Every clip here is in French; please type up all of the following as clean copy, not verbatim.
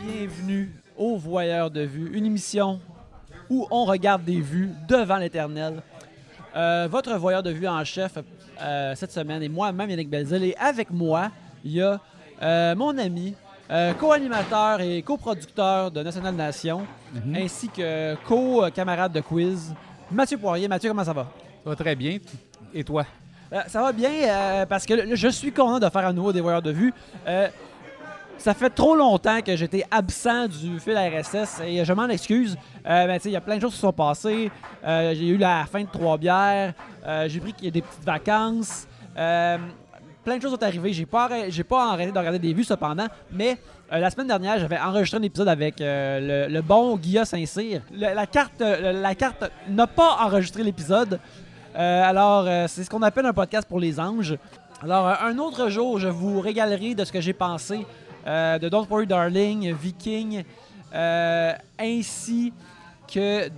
bienvenue au Voyeur de Vue, une émission où on regarde des vues devant l'éternel. Votre Voyeur de Vue en chef cette semaine est moi-même, Yannick Belzile, et avec moi, il y a mon ami, co-animateur et coproducteur de National Nation, ainsi que co-camarade de quiz, Mathieu Poirier. Mathieu, comment ça va? Ça va très bien. Et toi? Ça va bien parce que je suis content de faire à nouveau des Voyeurs de Vue. Ça fait trop longtemps que j'étais absent du fil RSS et je m'en excuse. Il y a plein de choses qui se sont passées. J'ai eu la fin de Trois-Bières. J'ai pris des petites vacances. Plein de choses sont arrivées. J'ai pas arrêté de regarder des vues cependant. Mais la semaine dernière, j'avais enregistré un épisode avec le bon Guilla Saint-Cyr. La carte n'a pas enregistré l'épisode. C'est ce qu'on appelle un podcast pour les anges. Alors, un autre jour, je vous régalerai de ce que j'ai pensé de Don't Worry Darling, Viking, ainsi que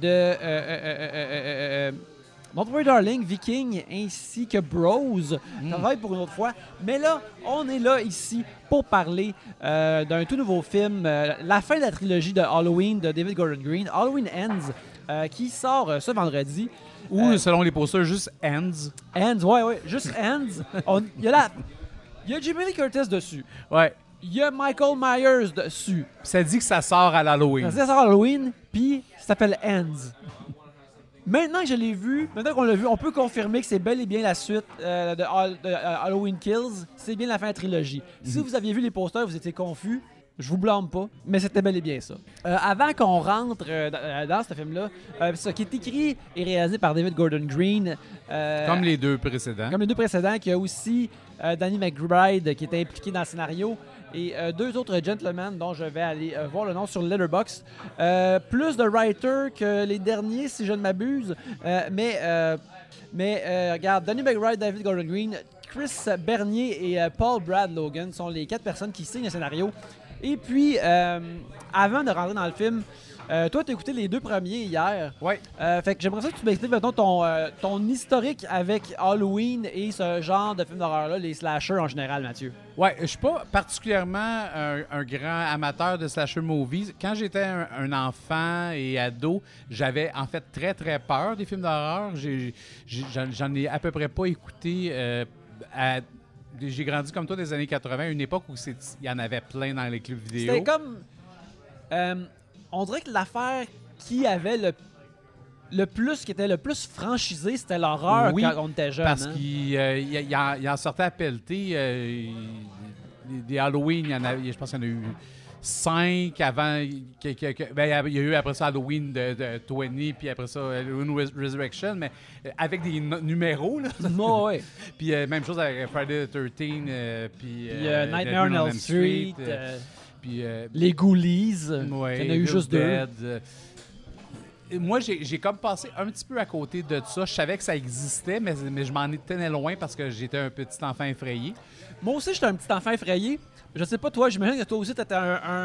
de Don't Worry Darling, Viking, ainsi que Bros. Ça va être pour une autre fois. Mais là, on est là ici pour parler d'un tout nouveau film, la fin de la trilogie de Halloween de David Gordon Green, Halloween Ends, qui sort ce vendredi. Ou, selon les posters, juste Ends. Ends, ouais, juste Ends. Il y a Jamie Lee Curtis dessus. Ouais. Il y a Michael Myers dessus. Ça dit que ça sort à l'Halloween. Ça sort à Halloween, puis ça s'appelle Ends. Maintenant que je l'ai vu, maintenant qu'on l'a vu, on peut confirmer que c'est bel et bien la suite de Halloween Kills. C'est bien la fin de la trilogie. Si vous aviez vu les posters, vous étiez confus. Je vous blâme pas, mais c'était bel et bien ça. Avant qu'on rentre dans ce film-là, ça qui est écrit et réalisé par David Gordon Green. Comme les deux précédents. Comme les deux précédents, qui a aussi Danny McBride qui était impliqué dans le scénario et deux autres gentlemen dont je vais aller voir le nom sur Letterboxd. Plus de writers que les derniers, si je ne m'abuse. Mais regarde, Danny McBride, David Gordon Green, Chris Bernier et Paul Brad Logan sont les 4 personnes qui signent le scénario. Et puis, avant de rentrer dans le film, toi, tu as écouté les 2 premiers hier. Oui. Fait que j'aimerais ça que tu m'expliques maintenant ton historique avec Halloween et ce genre de films d'horreur-là, les slashers en général, Mathieu. Ouais, je suis pas particulièrement un grand amateur de slasher movies. Quand j'étais un enfant et ado, j'avais en fait très, très peur des films d'horreur. J'en ai à peu près pas écouté j'ai grandi comme toi des années 80, une époque où il y en avait plein dans les clubs vidéo. C'était comme... on dirait que l'affaire qui avait le plus, qui était le plus franchisé, c'était l'horreur quand on était jeune. Parce qu'il en sortait à pelleter. Des Halloween, je pense qu'il y en a eu 5 avant. Il y a eu après ça Halloween de 20, puis après ça Halloween Resurrection, mais avec des numéros. Là. Ouais. Puis même chose avec Friday the 13, puis Nightmare on Elm Street. Puis les Ghoulies, ouais, il y en a eu juste 2. Moi, j'ai comme passé un petit peu à côté de ça. Je savais que ça existait, mais je m'en tenais loin parce que j'étais un petit enfant effrayé. Moi aussi, j'étais un petit enfant effrayé. Je sais pas, toi, j'imagine que toi aussi, t'étais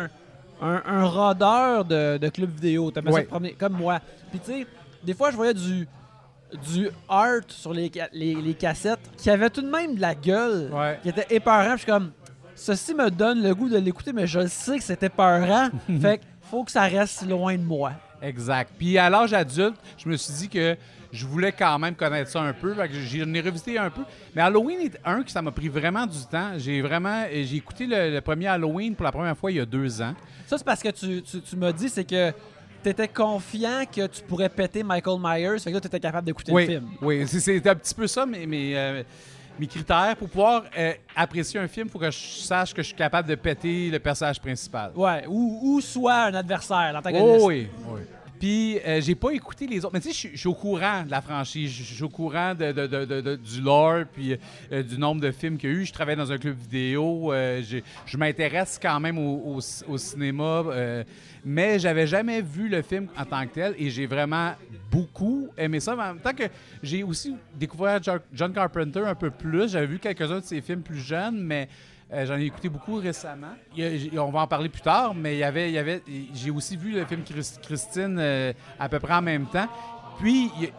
un rôdeur de club vidéo. T'aimais ça comme moi. Puis tu sais, des fois, je voyais du art sur les cassettes qui avait tout de même de la gueule, qui était épeurant. Puis je suis comme, ceci me donne le goût de l'écouter, mais je sais que c'était épeurant. Fait qu'il faut que ça reste loin de moi. Exact. Puis à l'âge adulte, je me suis dit que je voulais quand même connaître ça un peu. Fait que j'en ai revisité un peu. Mais Halloween est un que ça m'a pris vraiment du temps. J'ai écouté le premier Halloween pour la première fois il y a 2 ans. Ça, c'est parce que tu m'as dit, c'est que tu étais confiant que tu pourrais péter Michael Myers. Fait que là, tu étais capable d'écouter le film. Oui, c'est un petit peu ça, mes critères. Pour pouvoir apprécier un film, il faut que je sache que je suis capable de péter le personnage principal. Ouais, ou soit un adversaire, l'antagoniste. Oh, oui. Puis, j'ai pas écouté les autres. Mais tu sais, je suis au courant de la franchise. Je suis au courant du lore, puis du nombre de films qu'il y a eu. Je travaille dans un club vidéo. Je m'intéresse quand même au cinéma. Mais j'avais jamais vu le film en tant que tel. Et j'ai vraiment beaucoup aimé ça. Mais en même temps que j'ai aussi découvert John Carpenter un peu plus. J'avais vu quelques-uns de ses films plus jeunes, mais... j'en ai écouté beaucoup récemment. On va en parler plus tard, mais j'ai aussi vu le film Christine à peu près en même temps. Puis,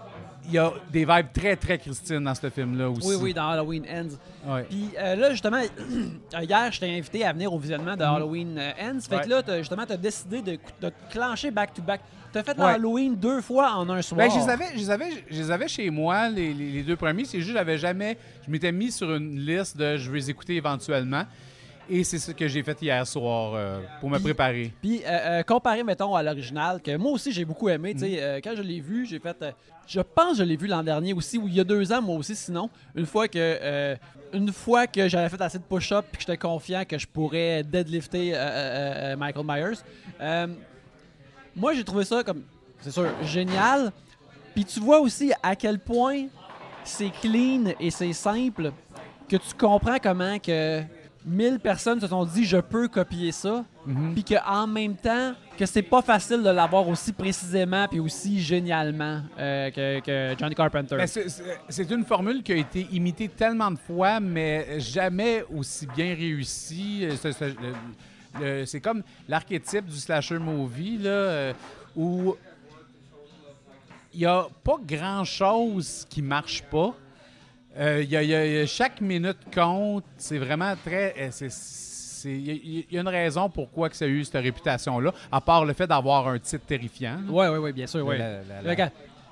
il y a des vibes très, très Christine dans ce film-là aussi. Oui, dans Halloween Ends. Ouais. Puis là, justement, hier, je t'ai invité à venir au visionnement de Halloween Ends. Fait que là, t'as décidé de clencher back-to-back. T'as fait l'Halloween 2 fois en un soir. Ben, je les avais chez moi, les 2 premiers. C'est juste je m'étais mis sur une liste de je vais les écouter éventuellement. Et c'est ce que j'ai fait hier soir pour me préparer. Puis, comparé, mettons, à l'original, que moi aussi, j'ai beaucoup aimé. Quand je l'ai vu, j'ai fait... je pense que je l'ai vu l'an dernier aussi, ou il y a 2 ans, moi aussi, sinon. Une fois que j'avais fait assez de push-up et que j'étais confiant que je pourrais deadlifter Michael Myers. Moi, j'ai trouvé ça comme, c'est sûr, génial. Puis tu vois aussi à quel point c'est clean et c'est simple que tu comprends comment que 1000 personnes se sont dit je peux copier ça, puis qu'en même temps que c'est pas facile de l'avoir aussi précisément puis aussi génialement que Johnny Carpenter. Ben, c'est une formule qui a été imitée tellement de fois, mais jamais aussi bien réussie. C'est comme l'archétype du slasher movie là, où il n'y a pas grand-chose qui marche pas. Chaque minute compte. C'est vraiment très... Il y a une raison pourquoi que ça a eu cette réputation-là, à part le fait d'avoir un titre terrifiant. Oui, bien sûr. Oui. Regarde,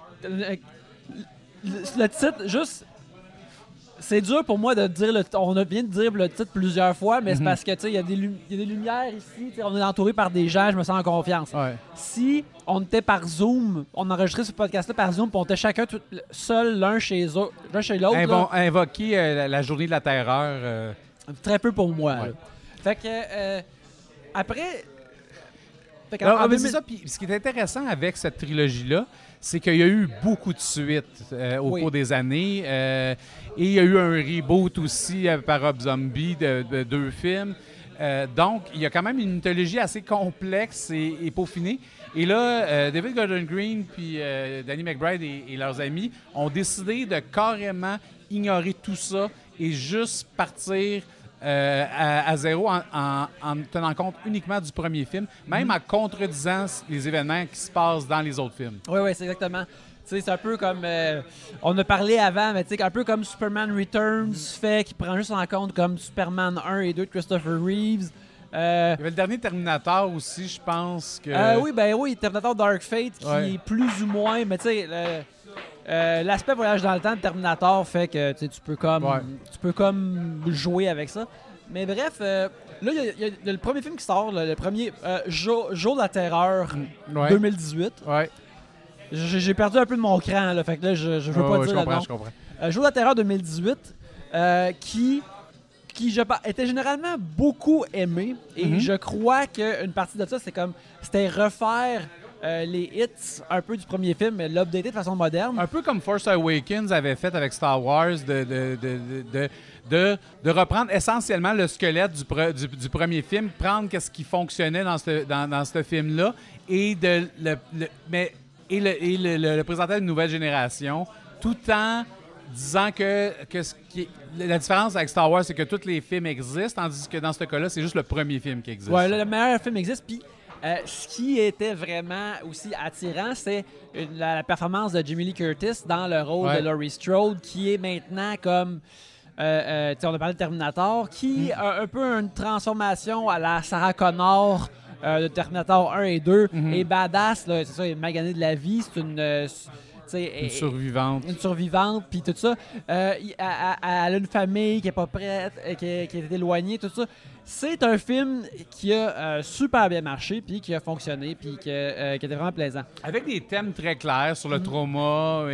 le titre, juste... C'est dur pour moi de dire on vient de dire le titre plusieurs fois, mais c'est parce que il y a des lumières ici, on est entouré par des gens, je me sens en confiance. Ouais. Si on était par Zoom, on enregistrait ce podcast-là par Zoom, puis on était chacun seul l'un chez l'autre. Invoquer la journée de la terreur. Très peu pour moi. Ouais. Fait que après. C'est ça. Puis ce qui est intéressant avec cette trilogie-là, c'est qu'il y a eu beaucoup de suites au cours des années. Et il y a eu un reboot aussi par Rob Zombie de 2 films. Donc, il y a quand même une mythologie assez complexe et peaufinée. Et là, David Gordon Green puis Danny McBride et leurs amis ont décidé de carrément ignorer tout ça et juste partir à zéro en tenant compte uniquement du premier film, même en contredisant les événements qui se passent dans les autres films. Oui, c'est exactement. C'est un peu comme... on a parlé avant, mais un peu comme Superman Returns fait, qui prend juste en compte comme Superman 1 et 2 de Christopher Reeves. Il y avait le dernier Terminator aussi, je pense que... oui, Terminator Dark Fate, qui est plus ou moins... Mais tu sais, l'aspect voyage dans le temps de Terminator fait que tu peux comme jouer avec ça. Mais bref, là, il y a le premier film qui sort, le premier Jour de la Terreur 2018. Ouais. J'ai perdu un peu de mon cran, là, fait que là, je veux pas dire le nom. Je comprends. Jour de la Terreur 2018, qui était généralement beaucoup aimé. Et je crois qu'une partie de ça, c'était refaire les hits un peu du premier film, mais l'updater de façon moderne. Un peu comme Force Awakens avait fait avec Star Wars, de reprendre essentiellement le squelette du premier film, prendre ce qui fonctionnait dans ce film-là et le présenter à une nouvelle génération, tout en disant que la différence avec Star Wars, c'est que tous les films existent, tandis que dans ce cas-là, c'est juste le premier film qui existe. Ouais, le meilleur film existe, puis ce qui était vraiment aussi attirant, c'est la performance de Jamie Lee Curtis dans le rôle de Laurie Strode, qui est maintenant comme... on a parlé de Terminator, qui a un peu une transformation à la Sarah Connor de Terminator 1 et 2, et badass, là, c'est ça, elle est maganée de la vie, c'est une survivante. Une survivante, puis tout ça. Elle a une famille qui est pas prête, qui est éloignée, tout ça. C'est un film qui a super bien marché, puis qui a fonctionné, puis qui était vraiment plaisant. Avec des thèmes très clairs sur le trauma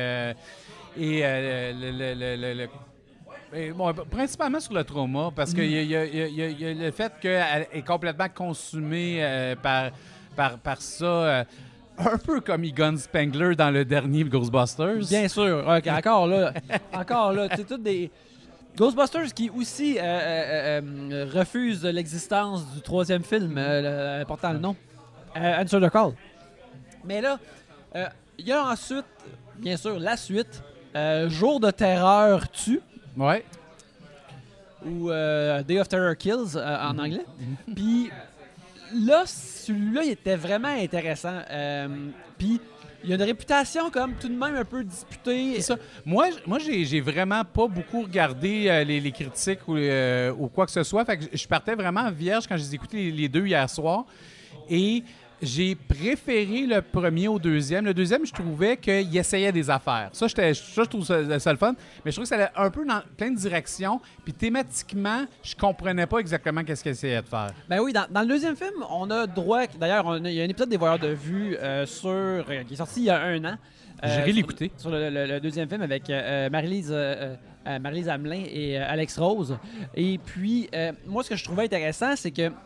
principalement sur le trauma, parce qu'il y a le fait qu'elle est complètement consumée par ça, un peu comme Egon Spengler dans le dernier Ghostbusters. Bien sûr. Okay, encore là, c'est tout des... Ghostbusters qui aussi refuse l'existence du 3e film, portant le nom, Answer the Call. Mais là, il y a ensuite, bien sûr, la suite, Jour de terreur tue. Ouais. Ou Day of Terror Kills en anglais. Puis là, celui-là, il était vraiment intéressant. Puis, il y a une réputation comme tout de même un peu disputée. C'est ça. Moi, j'ai vraiment pas beaucoup regardé les critiques ou quoi que ce soit. Fait que je partais vraiment vierge quand j'ai écouté les deux hier soir. Et j'ai préféré le premier au deuxième. Le deuxième, je trouvais qu'il essayait des affaires. Ça, je trouve ça le fun. Mais je trouve que ça allait un peu dans plein de directions. Puis thématiquement, je comprenais pas exactement qu'est-ce qu'il essayait de faire. Ben oui, dans le deuxième film, on a droit... D'ailleurs, il y a un épisode des Voyeurs de vue qui est sorti il y a 1 an. J'irai l'écouter. Sur le deuxième film avec Marie-Lise Hamelin et Alex Rose. Et puis, moi, ce que je trouvais intéressant, c'est que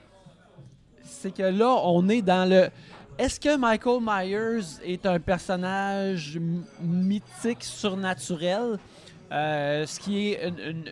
là, on est dans le... Est-ce que Michael Myers est un personnage mythique, surnaturel? Ce qui est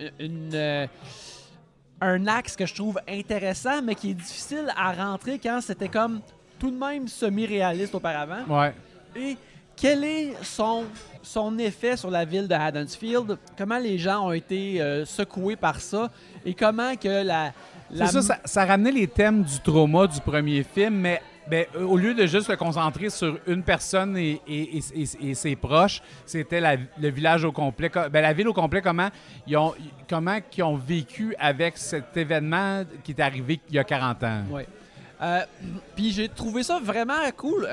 un axe que je trouve intéressant, mais qui est difficile à rentrer quand c'était comme tout de même semi-réaliste auparavant. Ouais. Et quel est son effet sur la ville de Haddonfield? Comment les gens ont été secoués par ça? Et comment que ça ramenait les thèmes du trauma du premier film, mais au lieu de juste se concentrer sur une personne et ses proches, c'était le village au complet, la ville au complet, comment ils ont vécu avec cet événement qui est arrivé il y a 40 ans. Oui. Puis j'ai trouvé ça vraiment cool.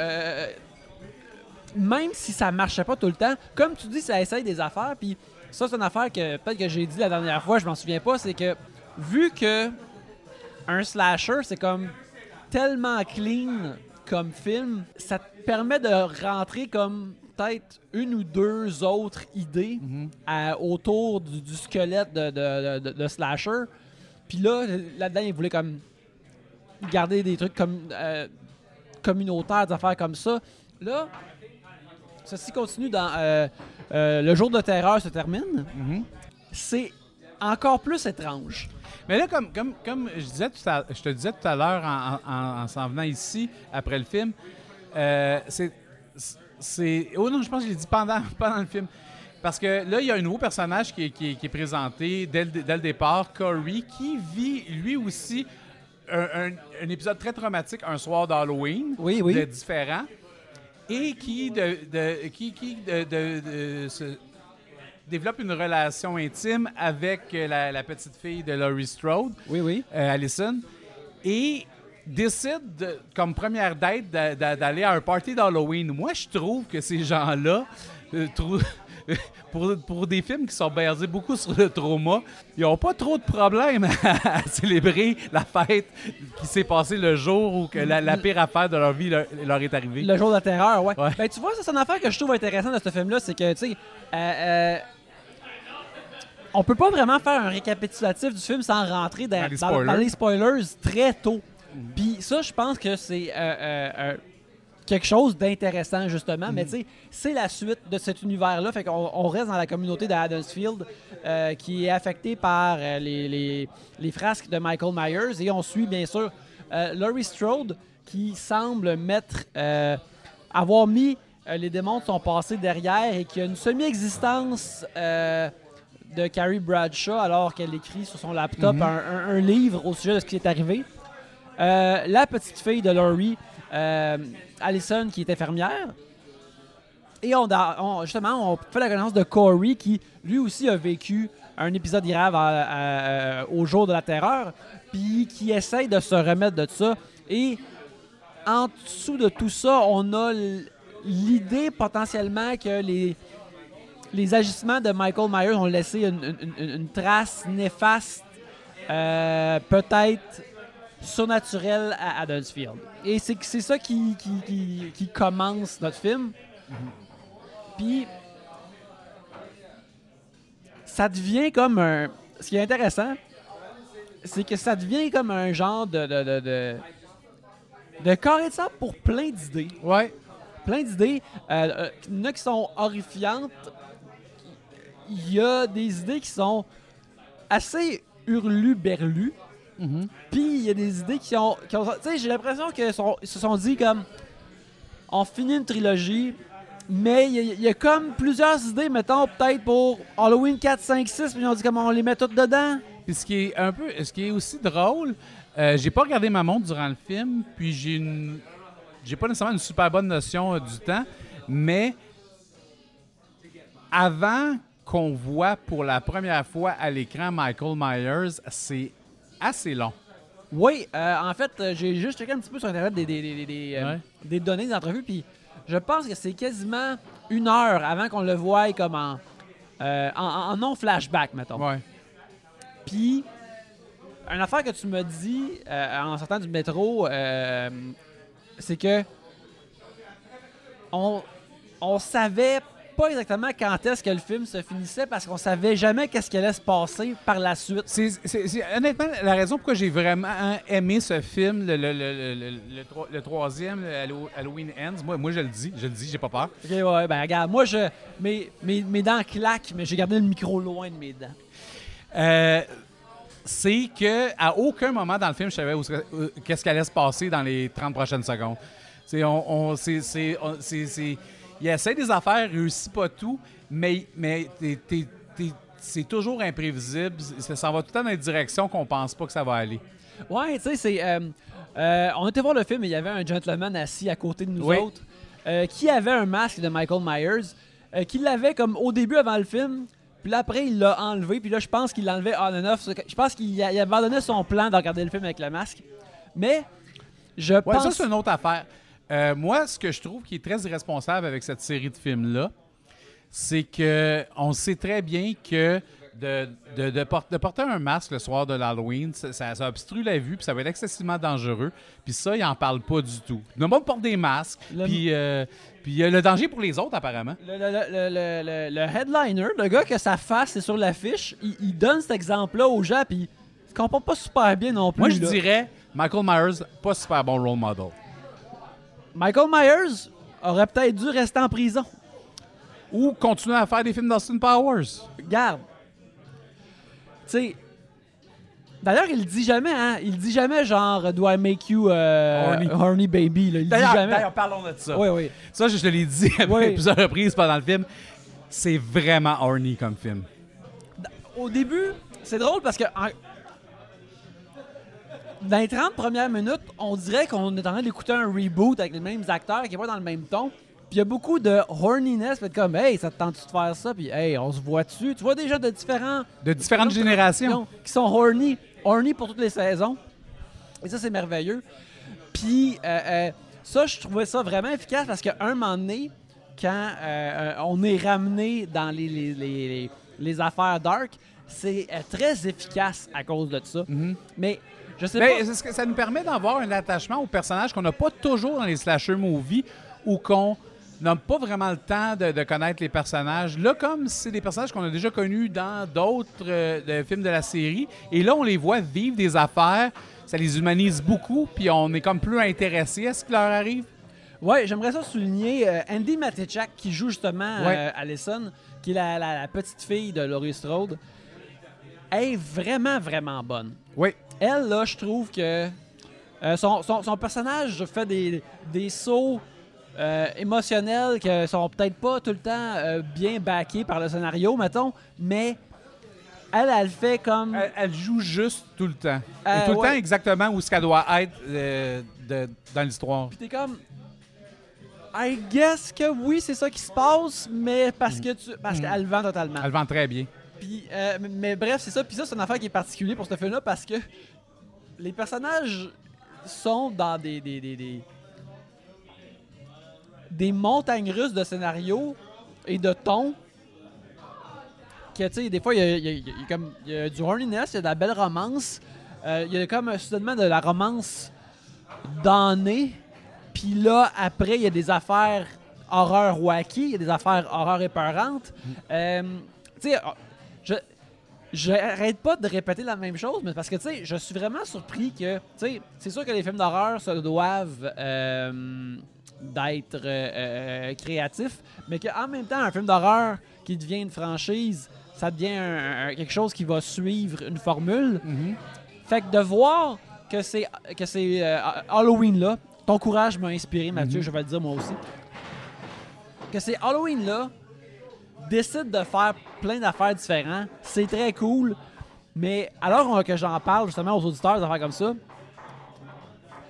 Même si ça marchait pas tout le temps, comme tu dis, ça essaye des affaires. Puis ça, c'est une affaire que peut-être que j'ai dit la dernière fois, je m'en souviens pas, c'est que vu que un slasher, c'est comme tellement clean comme film, ça te permet de rentrer comme peut-être une ou deux autres idées autour du squelette de slasher. Puis là-dedans, ils voulaient comme garder des trucs comme communautaires, des affaires comme ça. Là, ceci continue dans Le jour de terreur se termine. C'est encore plus étrange. Mais là, comme je te disais tout à l'heure en s'en venant ici, après le film, c'est... Oh non, je pense que je l'ai dit pendant le film. Parce que là, il y a un nouveau personnage qui est présenté dès le départ, Corey, qui vit lui aussi un épisode très traumatique un soir d'Halloween, de différent, et qui se développe une relation intime avec la petite fille de Laurie Strode, Allison, et décide, comme première date, d'aller à un party d'Halloween. Moi, je trouve que ces gens-là, pour des films qui sont basés beaucoup sur le trauma, ils n'ont pas trop de problèmes à célébrer la fête qui s'est passée le jour où que la pire affaire de leur vie leur est arrivée. Le jour de terreur, ouais. Ben, tu vois, ça, c'est une affaire que je trouve intéressante de ce film-là, c'est que, tu sais, on peut pas vraiment faire un récapitulatif du film sans rentrer dans les spoilers très tôt. Puis ça, je pense que c'est quelque chose d'intéressant, justement. Mais tu sais, c'est la suite de cet univers-là. Fait qu'on reste dans la communauté de Haddonfield qui est affectée par les frasques de Michael Myers. Et on suit, bien sûr, Laurie Strode qui semble avoir mis les démons de son passé derrière et qui a une semi-existence de Carrie Bradshaw alors qu'elle écrit sur son laptop un livre au sujet de ce qui est arrivé. La petite fille de Laurie, Allison, qui est infirmière. Et justement, on fait la connaissance de Corey qui, lui aussi, a vécu un épisode grave au jour de la terreur, puis qui essaye de se remettre de ça. Et en dessous de tout ça, on a l'idée potentiellement que les agissements de Michael Myers ont laissé une trace néfaste, peut-être surnaturelle à Haddonfield. Et c'est ça qui commence notre film. Puis, ça devient comme un... Ce qui est intéressant, c'est que ça devient comme un genre de carré de sable pour plein d'idées. Ouais. Plein d'idées. Il y en a qui sont horrifiantes. Il y a des idées qui sont assez hurluberlues. Puis il y a des idées qui ont tu sais, j'ai l'impression qu'ils se sont dit comme on finit une trilogie, mais il y a comme plusieurs idées, mettons peut-être pour Halloween 4, 5, 6, puis ils ont dit comment on les met toutes dedans. Puis ce qui est aussi drôle, J'ai pas regardé ma montre durant le film, puis j'ai pas nécessairement une super bonne notion du temps, mais avant qu'on voit pour la première fois à l'écran Michael Myers, c'est assez long. Oui, en fait, j'ai juste checké un petit peu sur Internet des données d'entrevue, puis je pense que c'est quasiment 1 heure avant qu'on le voie comme en non-flashback, mettons. Ouais. Puis, une affaire que tu m'as dit en sortant du métro, c'est que on savait pas exactement quand est-ce que le film se finissait parce qu'on savait jamais qu'est-ce qui allait se passer par la suite. Honnêtement, la raison pourquoi j'ai vraiment aimé ce film, le troisième, Halloween Ends, moi je le dis, j'ai pas peur. Ok, ouais, ben regarde, moi, mes dents claquent, mais j'ai gardé le micro loin de mes dents. C'est que à aucun moment dans le film, je savais qu'est-ce qui allait se passer dans les 30 prochaines secondes. Il essaie des affaires, il réussit pas tout, mais c'est toujours imprévisible. Ça va tout le temps dans une direction qu'on pense pas que ça va aller. Ouais, tu sais, c'est... on était voir le film et il y avait un gentleman assis à côté de nous autres qui avait un masque de Michael Myers, qui l'avait comme au début avant le film, puis là, après, il l'a enlevé, puis là, je pense qu'il l'enlevait on and off. Je pense qu'il abandonnait son plan de regarder le film avec le masque. Mais je pense... ça, c'est une autre affaire. Moi, ce que je trouve qui est très irresponsable avec cette série de films-là, c'est que on sait très bien que de porter un masque le soir de l'Halloween, ça obstrue la vue, puis ça va être excessivement dangereux. Puis ça, ils n'en parlent pas du tout. Le monde porte des masques, puis il y a le danger pour les autres, apparemment. Le headliner, le gars que sa face est sur l'affiche, il donne cet exemple-là aux gens, puis il se comporte pas super bien non plus. Moi, je dirais Michael Myers, pas super bon role model. Michael Myers aurait peut-être dû rester en prison. Ou continuer à faire des films d'Austin Powers. Regarde. Tu sais... D'ailleurs, il le dit jamais, hein? Il dit jamais genre « Do I make you horny baby? » Il dit jamais. D'ailleurs, parlons de ça. Oui, oui. Ça, je te l'ai dit à plusieurs reprises pendant le film. C'est vraiment horny comme film. Au début, c'est drôle parce que... Dans les 30 premières minutes, on dirait qu'on est en train d'écouter un reboot avec les mêmes acteurs qui vont dans le même ton. Puis il y a beaucoup de horniness, fait comme « Hey, ça te tente-tu de faire ça? » Puis « Hey, on se voit dessus. » Tu vois des gens de différentes générations qui sont horny pour toutes les saisons. Et ça, c'est merveilleux. Puis ça, je trouvais ça vraiment efficace parce qu'à un moment donné, quand on est ramené dans les affaires dark, c'est très efficace à cause de ça. Mm-hmm. Mais je sais pas... Ça nous permet d'avoir un attachement au personnage qu'on n'a pas toujours dans les slasher movies ou qu'on n'a pas vraiment le temps de connaître les personnages. Là, comme c'est des personnages qu'on a déjà connus dans d'autres films de la série, et là, on les voit vivre des affaires, ça les humanise beaucoup, puis on est comme plus intéressé à ce qui leur arrive. Oui, j'aimerais ça souligner Andy Matichak, qui joue justement Allison, qui est la petite fille de Laurie Strode. Elle est vraiment, vraiment bonne. Oui. Elle, là, je trouve que son personnage fait des sauts émotionnels qui sont peut-être pas tout le temps bien backés par le scénario, mettons, mais elle fait comme... Elle joue juste tout le temps. Et tout le temps exactement où ce qu'elle doit être dans l'histoire. Puis t'es comme... I guess que oui, c'est ça qui se passe, mais parce qu'elle vend totalement. Elle vend très bien. Puis, mais bref, c'est ça. Puis ça, c'est une affaire qui est particulière pour ce film-là parce que les personnages sont dans des montagnes russes de scénarios et de tons. Que, tu sais, des fois, il y a du horniness, il y a de la belle romance. Il y a comme soudainement de la romance damnée. Puis là, après, il y a des affaires horreur wacky, il y a des affaires horreur épeurantes. Tu sais, j'arrête pas de répéter la même chose, mais parce que, tu sais, je suis vraiment surpris que, tu sais, c'est sûr que les films d'horreur se doivent d'être créatifs, mais qu'en même temps, un film d'horreur qui devient une franchise, ça devient quelque chose qui va suivre une formule. Mm-hmm. Fait que de voir que c'est Halloween-là, ton courage m'a inspiré, Mathieu, je vais le dire moi aussi, que c'est Halloween-là décide de faire plein d'affaires différentes, c'est très cool, mais alors que j'en parle justement aux auditeurs d'affaires comme ça,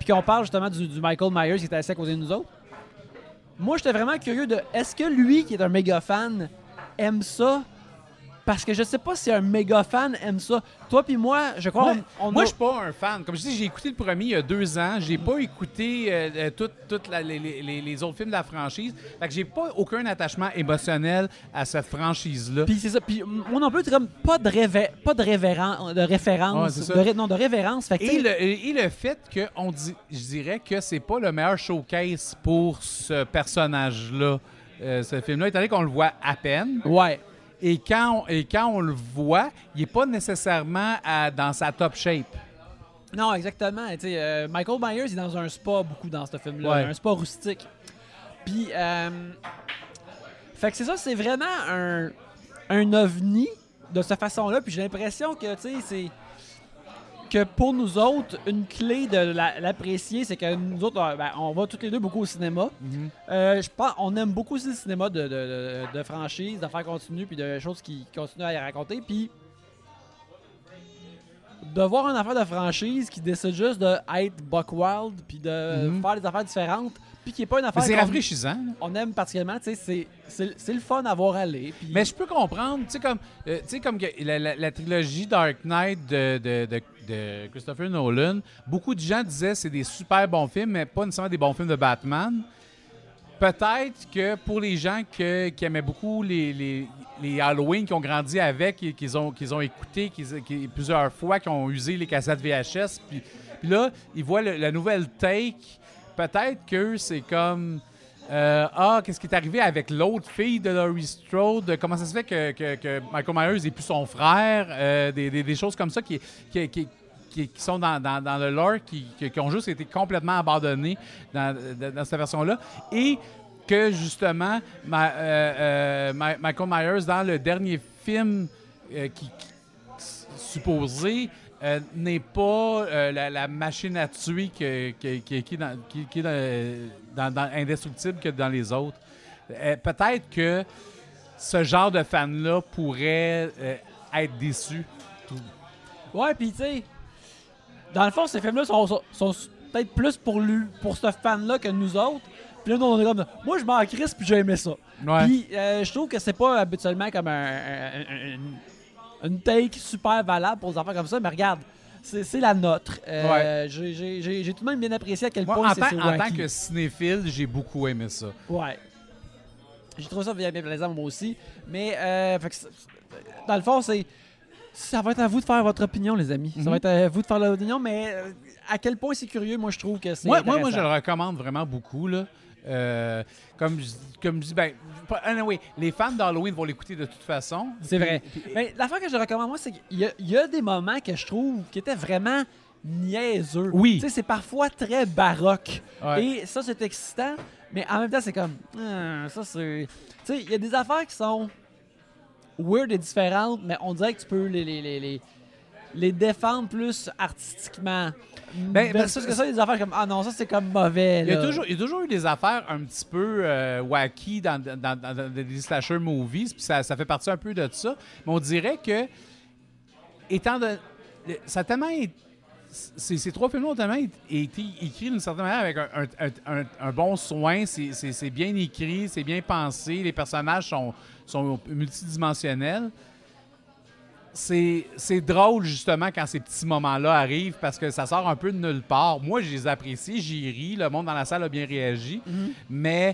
puis qu'on parle justement du Michael Myers qui était assis à côté de nous autres, moi, j'étais vraiment curieux de est-ce que lui, qui est un méga fan, aime ça? Parce que je sais pas si un méga fan aime ça. Toi puis moi, je crois Moi, je suis pas un fan. Comme je dis, j'ai écouté le premier il y a 2 ans. J'ai pas écouté toutes les autres films de la franchise. Fait que j'ai pas aucun attachement émotionnel à cette franchise-là. Puis c'est ça. Puis moi non plus, comme pas de référence. De révérence. Fait que, Et le fait que je dirais que c'est pas le meilleur showcase pour ce personnage-là, ce film-là, étant donné qu'on le voit à peine. Ouais. Et quand on le voit, il n'est pas nécessairement dans sa top shape. Non, exactement. Michael Myers il est dans un spa beaucoup dans ce film-là. Ouais. Un spa rustique. Puis, fait que c'est ça, c'est vraiment un ovni de cette façon-là. Puis j'ai l'impression que, c'est que pour nous autres, une clé de l'apprécier, c'est que nous autres, on va tous les deux beaucoup au cinéma. Je pense on aime beaucoup aussi le cinéma de franchise, d'affaires continues, puis de choses qui continuent à y raconter. Puis de voir une affaire de franchise qui décide juste d'être buck wild, puis de faire des affaires différentes, puis qui n'est pas une affaire c'est rafraîchissant. On aime particulièrement, c'est le fun à voir aller. Puis... Mais je peux comprendre, comme la trilogie Dark Knight de Christopher Nolan, beaucoup de gens disaient que c'est des super bons films, mais pas nécessairement des bons films de Batman. Peut-être que pour les gens qui aimaient beaucoup les Halloween, qui ont grandi avec, qu'ils ont écouté plusieurs fois, qui ont usé les cassettes VHS, puis là, ils voient la nouvelle take. Peut-être que c'est comme qu'est-ce qui est arrivé avec l'autre fille de Laurie Strode? Comment ça se fait que Michael Myers n'est plus son frère? Des choses comme ça qui sont dans le lore, qui ont juste été complètement abandonnées dans cette version-là. Et que justement, Michael Myers, dans le dernier film supposé, n'est pas la machine à tuer qui est dans Indestructible que dans les autres. Peut-être que ce genre de fan-là pourrait être déçu. Ouais, puis tu sais, dans le fond, ces films-là sont peut-être plus pour ce fan-là que nous autres. Puis là, nous, on est comme, moi, je m'en crisse, puis j'ai aimé ça. Ouais. Puis je trouve que c'est pas habituellement comme une take super valable pour des affaires comme ça, mais regarde, c'est la nôtre. Ouais. J'ai tout de même bien apprécié à quel Moi, point en c'est tant que cinéphile, j'ai beaucoup aimé ça. Ouais. J'ai trouvé ça bien plaisant, moi aussi. Mais, fait que dans le fond, ça va être à vous de faire votre opinion, les amis. Ça va être à vous de faire l'opinion, mais à quel point c'est curieux, moi, je trouve que c'est Moi, je le recommande vraiment beaucoup, là. Comme je dis, anyway, les fans d'Halloween vont l'écouter de toute façon. C'est vrai. Mais l'affaire que je recommande, moi, c'est qu'il y a des moments que je trouve qui étaient vraiment niaiseux. Oui. Tu sais, c'est parfois très baroque. Ouais. Et ça, c'est excitant, mais en même temps, c'est comme... ça, c'est... Tu sais, il y a des affaires qui sont weird et différentes, mais on dirait que tu peux les défendre plus artistiquement. Versus que ça, il y a des affaires comme « Ah non, ça, c'est comme mauvais. » Il y a toujours eu des affaires un petit peu wacky dans des slasher movies, puis ça fait partie un peu de ça. Mais on dirait que, ça a tellement été... Ces 3 films ont tellement été écrits d'une certaine manière avec un bon soin. C'est bien écrit, c'est bien pensé. Les personnages sont multidimensionnels. C'est drôle, justement, quand ces petits moments-là arrivent parce que ça sort un peu de nulle part. Moi, je les apprécie, j'y ris. Le monde dans la salle a bien réagi. Mais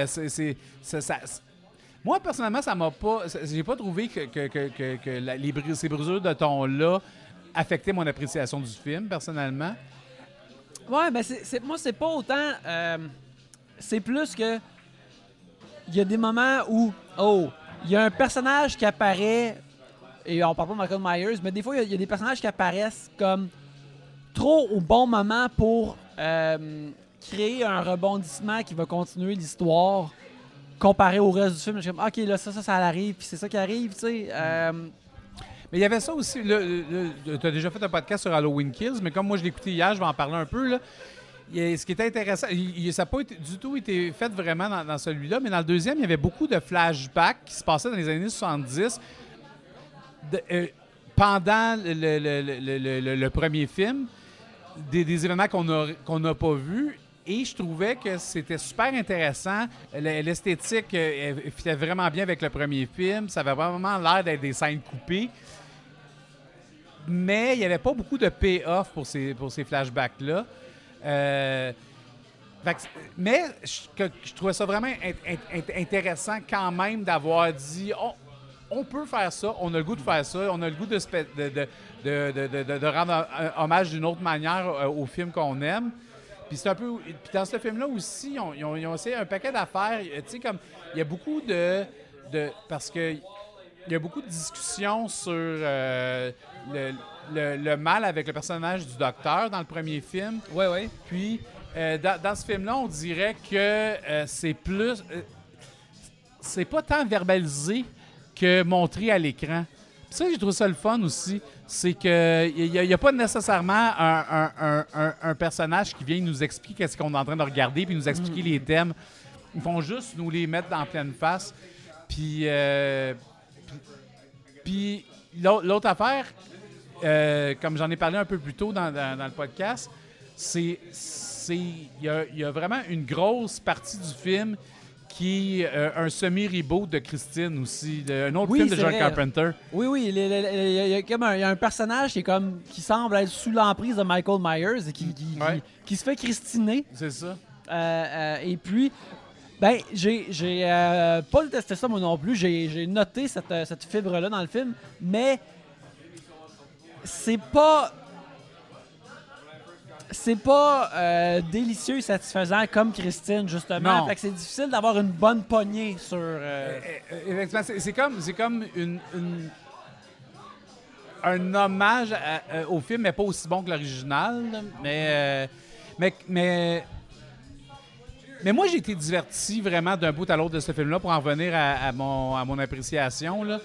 moi, personnellement, ça m'a pas... J'ai pas trouvé que ces brisures de ton-là affectaient mon appréciation du film, personnellement. Ouais, mais moi, c'est pas autant... c'est plus que... Il y a des moments où... il y a un personnage qui apparaît... Et on parle pas de Michael Myers, mais des fois, il y a des personnages qui apparaissent comme trop au bon moment pour créer un rebondissement qui va continuer l'histoire comparé au reste du film. Je suis comme, OK, là, ça arrive, puis c'est ça qui arrive, tu sais. Mais il y avait ça aussi. Tu as déjà fait un podcast sur Halloween Kills, mais comme moi, je l'ai écouté hier, je vais en parler un peu, là. Ce qui était intéressant, ça n'a pas du tout été fait vraiment dans celui-là, mais dans le deuxième, il y avait beaucoup de flashbacks qui se passaient dans les années 70. Pendant le premier film, des événements qu'on n'a pas vus. Et je trouvais que c'était super intéressant. L'esthétique fitait vraiment bien avec le premier film. Ça avait vraiment l'air d'être des scènes coupées. Mais il n'y avait pas beaucoup de payoff pour ces flashbacks-là. Mais je trouvais ça vraiment intéressant quand même d'avoir dit on peut faire ça, on a le goût de faire ça, on a le goût de rendre un hommage d'une autre manière au film qu'on aime. Puis c'est un peu. Puis dans ce film-là aussi, ils ont essayé un paquet d'affaires. Tu sais, comme il y a beaucoup parce que il y a beaucoup de discussions sur le mal avec le personnage du docteur dans le premier film. Oui, oui. Puis dans ce film-là, on dirait que c'est plus. C'est pas tant verbalisé que montré à l'écran. Puis ça, j'ai trouvé ça le fun aussi. C'est qu'il n'y a pas nécessairement un personnage qui vient nous expliquer ce qu'on est en train de regarder puis nous expliquer les thèmes. Ils font juste nous les mettre en pleine face. Puis l'autre affaire, comme j'en ai parlé un peu plus tôt dans le podcast, il y a vraiment une grosse partie du film qui est un semi-reboot de Christine aussi, un autre film de John Carpenter. Oui, il y a un personnage qui semble être sous l'emprise de Michael Myers et qui se fait Christiner. C'est ça. Et puis, j'ai pas détesté ça moi non plus. J'ai noté cette fibre-là dans le film, mais c'est pas délicieux et satisfaisant comme Christine, justement. Fait que c'est difficile d'avoir une bonne poignée sur... Effectivement, c'est comme un hommage au film, mais pas aussi bon que l'original. Mais moi, j'ai été diverti vraiment d'un bout à l'autre de ce film-là pour en revenir à mon appréciation. Là.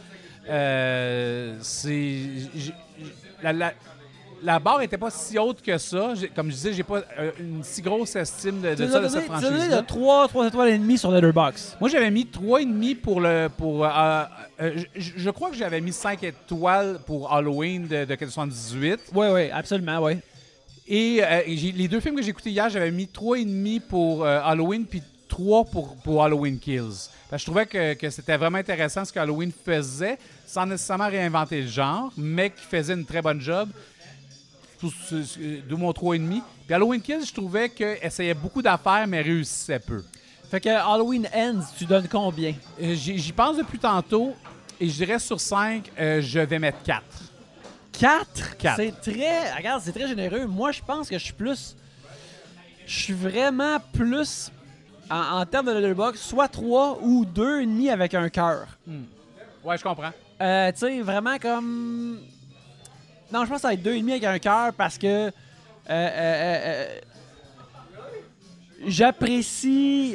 La barre n'était pas si haute que ça. Comme je disais, j'ai pas une si grosse estime de cette franchise-là. Tu as donné 3 étoiles et demie sur Letterboxd. Moi, j'avais mis 3,5 pour je crois que j'avais mis 5 étoiles pour Halloween de 1978. Oui, absolument, oui. Et les deux films que j'ai écoutés hier, j'avais mis 3,5 pour Halloween puis 3 pour Halloween Kills. Je trouvais que c'était vraiment intéressant ce que Halloween faisait, sans nécessairement réinventer le genre, mais qui faisait une très bonne job. D'où mon 3,5. Puis Halloween Kills, je trouvais qu'elle essayait beaucoup d'affaires, mais réussissait peu. Fait que Halloween Ends, tu donnes combien? J'y pense depuis tantôt, et je dirais sur 5, je vais mettre 4. 4? 4. C'est très généreux. Moi, je pense que je suis vraiment plus, en termes de Letterboxd, soit 3 ou 2,5 avec un cœur. Ouais, je comprends. Tu sais, vraiment comme... Non, je pense que ça va être 2,5 avec un cœur parce que j'apprécie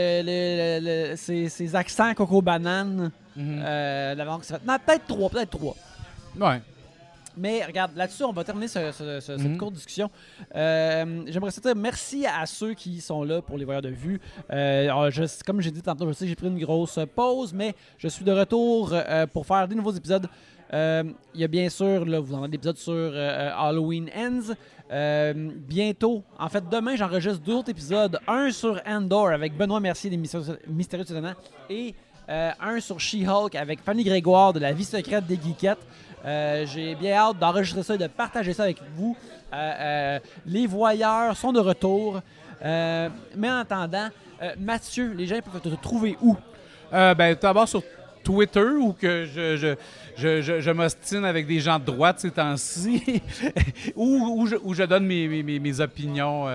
ces accents coco-banane. Non, peut-être 3. Ouais. Mais regarde, là-dessus, on va terminer cette courte discussion. J'aimerais dire merci à ceux qui sont là pour les voyeurs de vue. Comme j'ai dit tantôt, je sais que j'ai pris une grosse pause, mais je suis de retour pour faire des nouveaux épisodes. Il y a bien sûr, là, vous en avez des épisodes sur Halloween Ends. Bientôt, en fait, demain, j'enregistre 2 autres épisodes. Un sur Andor avec Benoît Mercier des Mystérieux Étonnants et un sur She-Hulk avec Fanny Grégoire de La Vie secrète des Geekettes. J'ai bien hâte d'enregistrer ça et de partager ça avec vous. Les voyeurs sont de retour. Mais en attendant, Mathieu, les gens peuvent te trouver où? D'abord sur Twitter, où que je m'ostine avec des gens de droite ces temps-ci, où je donne mes opinions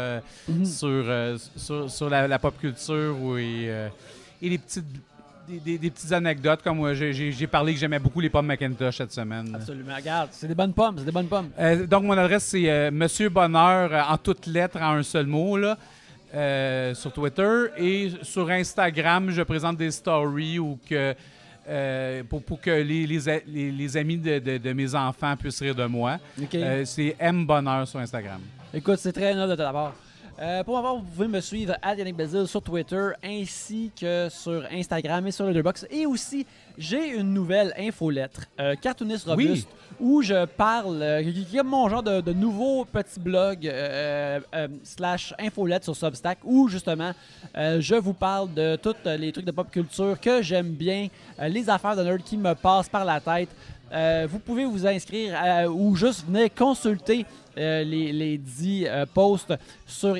sur la pop culture et les petites... Des petites anecdotes, comme j'ai parlé que j'aimais beaucoup les pommes Macintosh cette semaine. Absolument. Regarde, c'est des bonnes pommes. Donc, mon adresse, c'est Monsieur Bonheur, en toutes lettres, en un seul mot, là, sur Twitter. Et sur Instagram, je présente des stories pour que les amis de mes enfants puissent rire de moi. Okay. C'est M Bonheur sur Instagram. Écoute, c'est très noble de ta part. Pour ma part, vous pouvez me suivre à Yannick Belzile sur Twitter ainsi que sur Instagram et sur Letterboxd. Et aussi, j'ai une nouvelle infolettre, Cartoonist Robuste, où je parle, qui est mon genre de nouveau petit blog slash infolettre sur Substack, où justement, je vous parle de tous les trucs de pop culture que j'aime bien, les affaires de nerd qui me passent par la tête. Vous pouvez vous inscrire ou juste venir consulter les 10 posts sur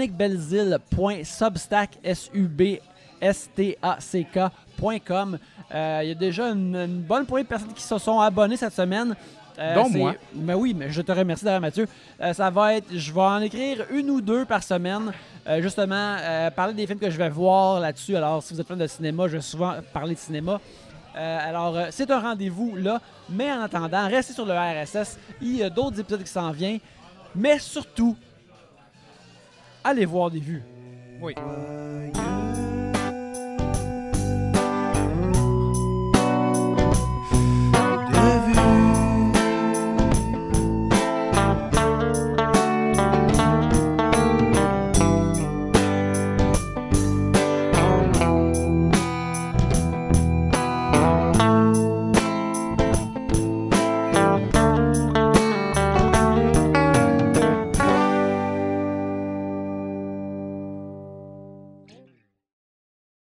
yannickbelzile.substack.com. Il y a déjà une bonne poignée de personnes qui se sont abonnées cette semaine. Dont moi. Mais oui, mais je te remercie d'ailleurs, Mathieu. Ça va être, je vais en écrire une ou deux par semaine. Justement, parler des films que je vais voir là-dessus. Alors, si vous êtes fan de cinéma, je vais souvent parler de cinéma. Alors, c'est un rendez-vous là, mais en attendant, restez sur le RSS. Il y a d'autres épisodes qui s'en viennent, mais surtout, allez voir des vues. Oui. Joyeux